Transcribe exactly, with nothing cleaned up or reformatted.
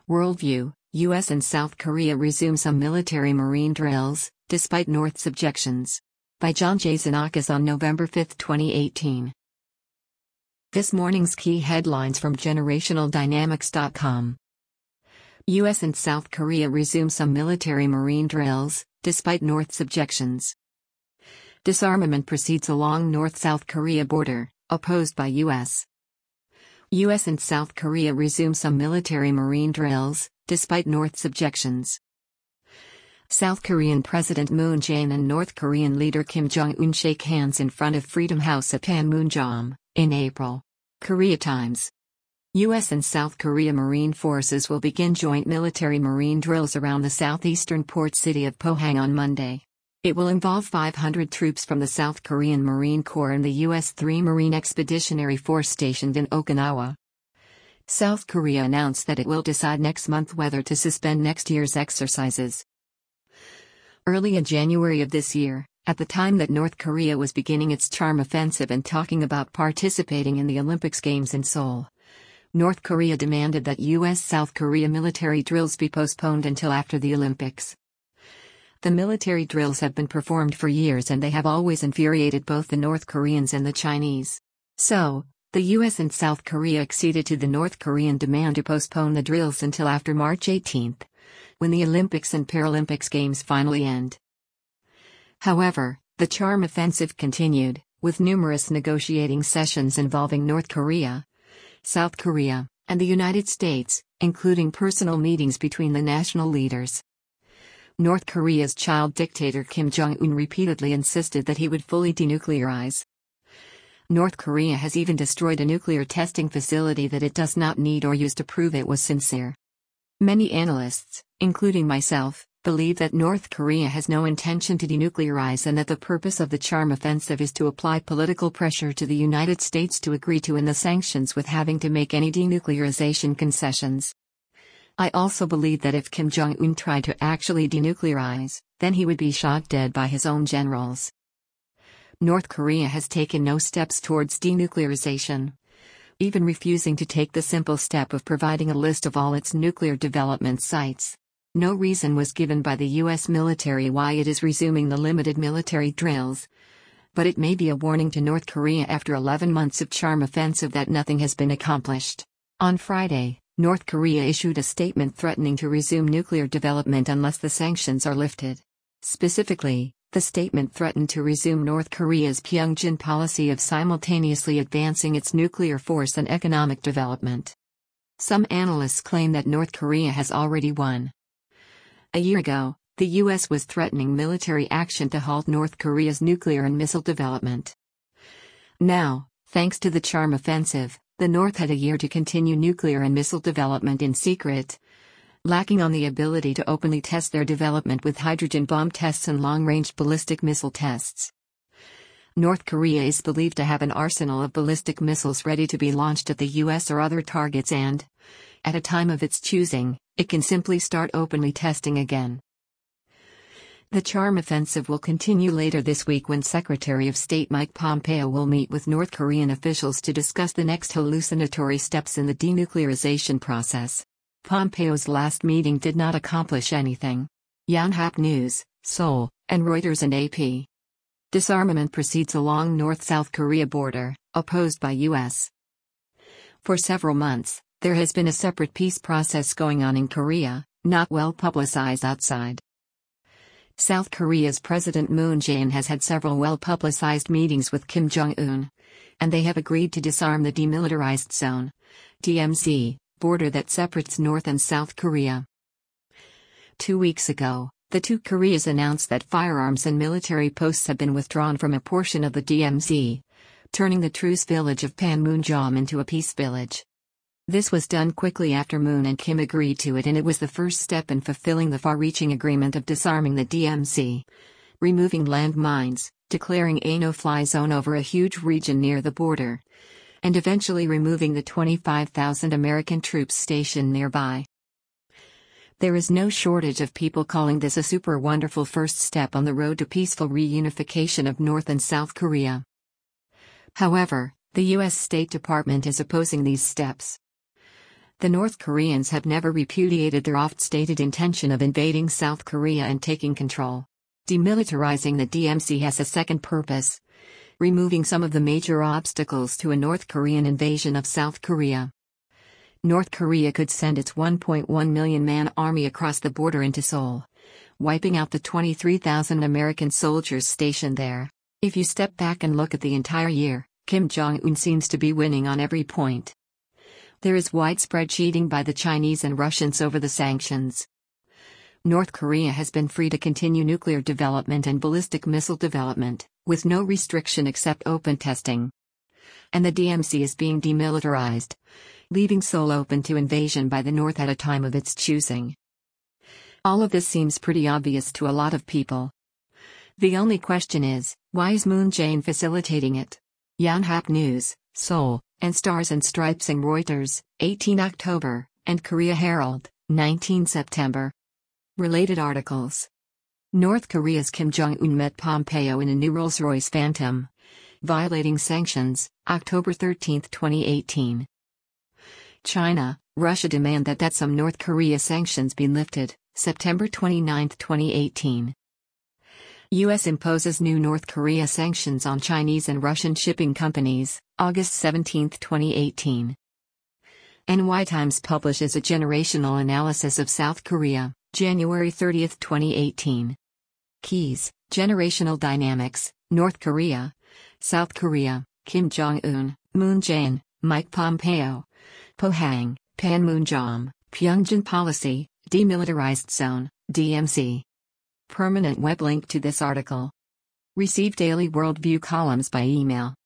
Worldview: U S and South Korea resume some military marine drills, despite North's objections. By John J. Xenakis on November fifth, twenty eighteen. This morning's key headlines from generational dynamics dot com. U S and South Korea resume some military marine drills, despite North's objections. Disarmament proceeds along North-South Korea border, opposed by U S. U S and South Korea resume some military marine drills, despite North's objections. South Korean President Moon Jae-in and North Korean leader Kim Jong-un shake hands in front of Freedom House at Panmunjom, in April. Korea Times. U S and South Korea Marine forces will begin joint military marine drills around the southeastern port city of Pohang on Monday. It will involve five hundred troops from the South Korean Marine Corps and the U S three Marine Expeditionary Force stationed in Okinawa. South Korea announced that it will decide next month whether to suspend next year's exercises. Early in January of this year, at the time that North Korea was beginning its charm offensive and talking about participating in the Olympics Games in Seoul, North Korea demanded that U S-South Korea military drills be postponed until after the Olympics. The military drills have been performed for years and they have always infuriated both the North Koreans and the Chinese. So, the U S and South Korea acceded to the North Korean demand to postpone the drills until after March eighteenth, when the Olympics and Paralympics Games finally end. However, the charm offensive continued, with numerous negotiating sessions involving North Korea, South Korea, and the United States, including personal meetings between the national leaders. North Korea's child dictator Kim Jong-un repeatedly insisted that he would fully denuclearize. North Korea has even destroyed a nuclear testing facility that it does not need or use to prove it was sincere. Many analysts, including myself, believe that North Korea has no intention to denuclearize and that the purpose of the charm offensive is to apply political pressure to the United States to agree to end the sanctions with having to make any denuclearization concessions. I also believe that if Kim Jong-un tried to actually denuclearize, then he would be shot dead by his own generals. North Korea has taken no steps towards denuclearization, even refusing to take the simple step of providing a list of all its nuclear development sites. No reason was given by the U S military why it is resuming the limited military drills, but it may be a warning to North Korea after eleven months of charm offensive that nothing has been accomplished. On Friday, North Korea issued a statement threatening to resume nuclear development unless the sanctions are lifted. Specifically, the statement threatened to resume North Korea's Pyongyang policy of simultaneously advancing its nuclear force and economic development. Some analysts claim that North Korea has already won. A year ago, the U S was threatening military action to halt North Korea's nuclear and missile development. Now, thanks to the charm offensive, the North had a year to continue nuclear and missile development in secret, lacking on the ability to openly test their development with hydrogen bomb tests and long-range ballistic missile tests. North Korea is believed to have an arsenal of ballistic missiles ready to be launched at the U S or other targets and, at a time of its choosing, it can simply start openly testing again. The charm offensive will continue later this week when Secretary of State Mike Pompeo will meet with North Korean officials to discuss the next hallucinatory steps in the denuclearization process. Pompeo's last meeting did not accomplish anything. Yonhap News, Seoul, and Reuters and A P. Disarmament proceeds along North-South Korea border, opposed by U S. For several months, there has been a separate peace process going on in Korea, not well publicized outside. South Korea's President Moon Jae-in has had several well-publicized meetings with Kim Jong-un, and they have agreed to disarm the Demilitarized Zone, D M Z, border that separates North and South Korea. Two weeks ago, the two Koreas announced that firearms and military posts have been withdrawn from a portion of the D M Z, turning the truce village of Panmunjom into a peace village. This was done quickly after Moon and Kim agreed to it, and it was the first step in fulfilling the far-reaching agreement of disarming the D M Z, removing landmines, declaring a no-fly zone over a huge region near the border, and eventually removing the twenty-five thousand American troops stationed nearby. There is no shortage of people calling this a super wonderful first step on the road to peaceful reunification of North and South Korea. However, the U S State Department is opposing these steps. The North Koreans have never repudiated their oft-stated intention of invading South Korea and taking control. Demilitarizing the D M Z has a second purpose: removing some of the major obstacles to a North Korean invasion of South Korea. North Korea could send its one point one million man army across the border into Seoul, wiping out the twenty-three thousand American soldiers stationed there. If you step back and look at the entire year, Kim Jong-un seems to be winning on every point. There is widespread cheating by the Chinese and Russians over the sanctions. North Korea has been free to continue nuclear development and ballistic missile development, with no restriction except open testing. And the D M Z is being demilitarized, leaving Seoul open to invasion by the North at a time of its choosing. All of this seems pretty obvious to a lot of people. The only question is, why is Moon Jae-in facilitating it? Yonhap News, Seoul, and Stars and Stripes and Reuters, eighteenth October, and Korea Herald, nineteenth September. Related articles. North Korea's Kim Jong-un met Pompeo in a new Rolls-Royce Phantom. Violating sanctions, October thirteenth, twenty eighteen. China, Russia demand that, that some North Korea sanctions be lifted, September twenty-ninth, twenty eighteen. U S imposes new North Korea sanctions on Chinese and Russian shipping companies, August seventeenth, twenty eighteen. N Y Times publishes a generational analysis of South Korea, January thirtieth, twenty eighteen. Keys, Generational Dynamics, North Korea, South Korea, Kim Jong-un, Moon Jae-in, Mike Pompeo. Pohang, Panmunjom, Pyongyang Policy, Demilitarized Zone, D M Z. Permanent web link to this article. Receive daily worldview columns by email.